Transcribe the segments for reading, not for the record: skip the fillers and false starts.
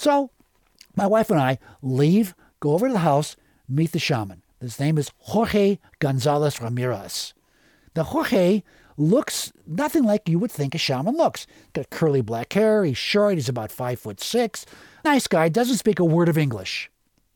So my wife and I leave, go over to the house, meet the shaman. His name is Jorge Gonzalez Ramirez. Now, Jorge looks nothing like you would think a shaman looks. Got curly black hair, he's short, he's about 5'6". Nice guy, doesn't speak a word of English.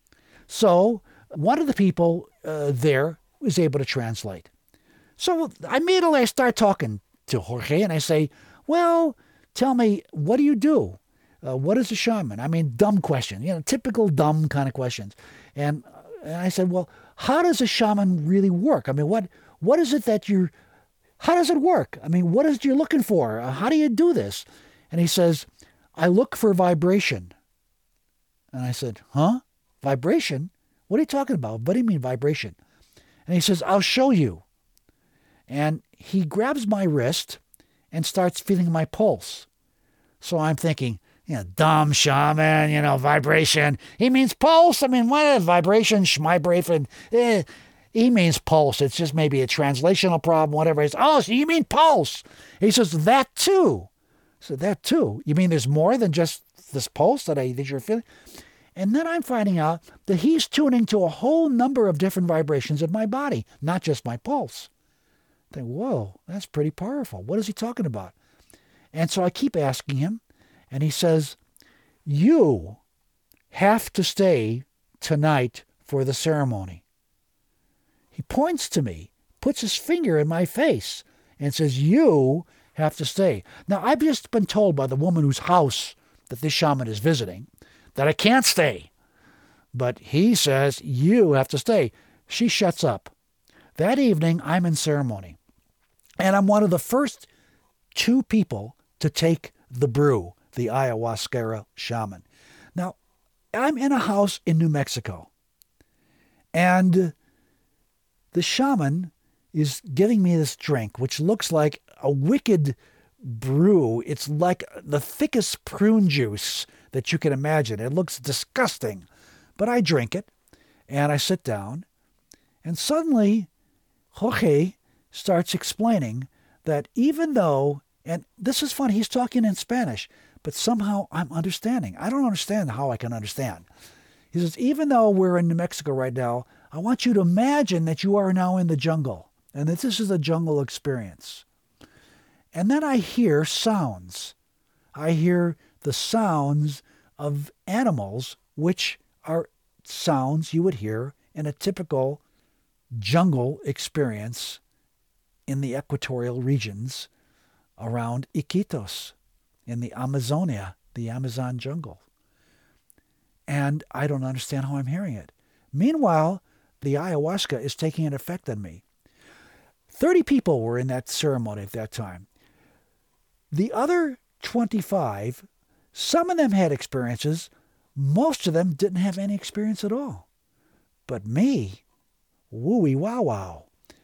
So one of the people there was able to translate. So I immediately start talking to Jorge and I say, well, tell me, what do you do? What is a shaman? I mean, dumb question, typical dumb kind of questions. And I said, well, how does a shaman really work? I mean, what is it that how does it work? I mean, what is it you're looking for? How do you do this? And he says, I look for vibration. And I said, huh? Vibration? What are you talking about? What do you mean vibration? And he says, I'll show you. And he grabs my wrist and starts feeling my pulse. So I'm thinking, dumb shaman, vibration. He means pulse. I mean, what is vibration, schmibration? He means pulse. It's just maybe a translational problem, whatever it is. Oh, so you mean pulse? He says, that too. So that too. You mean there's more than just this pulse that you're feeling? And then I'm finding out that he's tuning to a whole number of different vibrations in my body, not just my pulse. I think, whoa, that's pretty powerful. What is he talking about? And so I keep asking him, and he says, you have to stay tonight for the ceremony. He points to me, puts his finger in my face, and says, you have to stay. Now, I've just been told by the woman whose house that this shaman is visiting that I can't stay. But he says, you have to stay. She shuts up. That evening, I'm in ceremony. And I'm one of the first 2 people to take the brew, the ayahuasca shaman. Now, I'm in a house in New Mexico. And the shaman is giving me this drink, which looks like a wicked brew. It's like the thickest prune juice that you can imagine. It looks disgusting. But I drink it, and I sit down, and suddenly Jorge starts explaining that even though, and this is funny, he's talking in Spanish, but somehow I'm understanding. I don't understand how I can understand. He says, even though we're in New Mexico right now, I want you to imagine that you are now in the jungle and that this is a jungle experience. And then I hear sounds. I hear the sounds of animals, which are sounds you would hear in a typical jungle experience in the equatorial regions around Iquitos, in the Amazonia, the Amazon jungle. And I don't understand how I'm hearing it. Meanwhile, the ayahuasca is taking an effect on me. 30 people were in that ceremony at that time. The other 25, some of them had experiences. Most of them didn't have any experience at all. But me, wooey wow wow.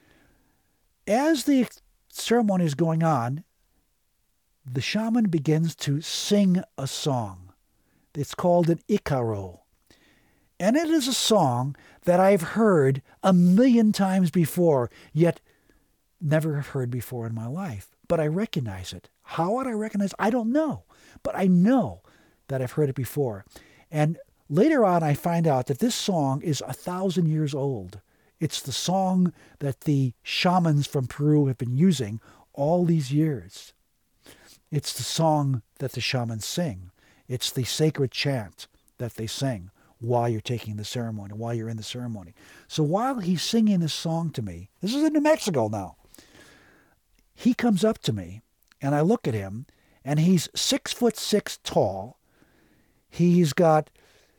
As the ceremony is going on, the shaman begins to sing a song. It's called an Icaro. And it is a song that I've heard 1,000,000 times before, yet never have heard before in my life. But I recognize it. How would I recognize it? I don't know. But I know that I've heard it before. And later on, I find out that this song is 1,000 years old. It's the song that the shamans from Peru have been using all these years. It's the song that the shamans sing. It's the sacred chant that they sing while you're taking the ceremony, while you're in the ceremony. So while he's singing this song to me, this is in New Mexico now, he comes up to me, and I look at him, and he's 6'6" tall. He's got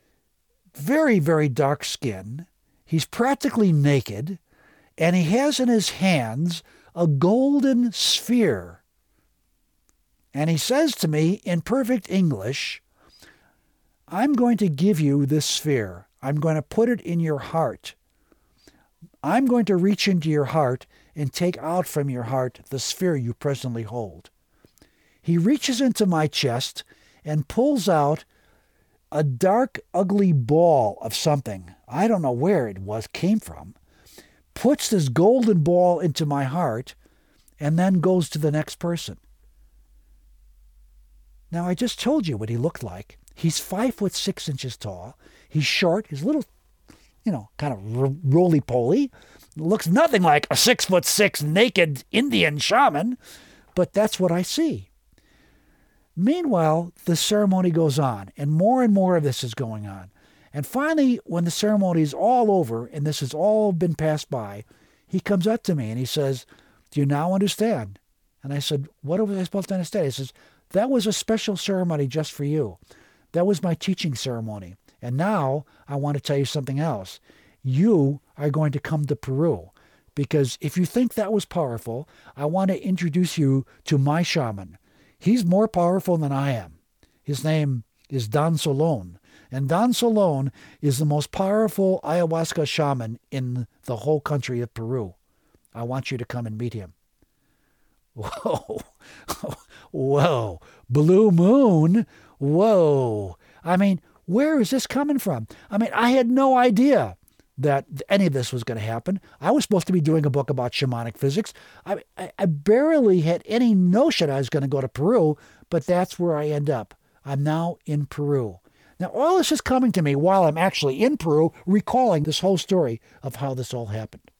very, very dark skin. He's practically naked, and he has in his hands a golden sphere. And he says to me in perfect English, I'm going to give you this sphere. I'm going to put it in your heart. I'm going to reach into your heart and take out from your heart the sphere you presently hold. He reaches into my chest and pulls out a dark, ugly ball of something. I don't know where it came from. Puts this golden ball into my heart and then goes to the next person. Now, I just told you what he looked like. He's 5'6" tall. He's short. He's a little, kind of roly-poly. Looks nothing like a 6'6" naked Indian shaman, but that's what I see. Meanwhile, the ceremony goes on, and more of this is going on. And finally, when the ceremony is all over and this has all been passed by, he comes up to me and he says, "Do you now understand?" And I said, "What was I supposed to understand?" He says, "That was a special ceremony just for you. That was my teaching ceremony. And now I want to tell you something else. You are going to come to Peru, because if you think that was powerful, I want to introduce you to my shaman. He's more powerful than I am. His name is Don Solon. And Don Solon is the most powerful ayahuasca shaman in the whole country of Peru. I want you to come and meet him." Whoa. Whoa. Blue moon. Whoa. I mean, where is this coming from? I mean, I had no idea that any of this was going to happen. I was supposed to be doing a book about shamanic physics. I barely had any notion I was going to go to Peru, but that's where I end up. I'm now in Peru. Now, all this is coming to me while I'm actually in Peru, recalling this whole story of how this all happened.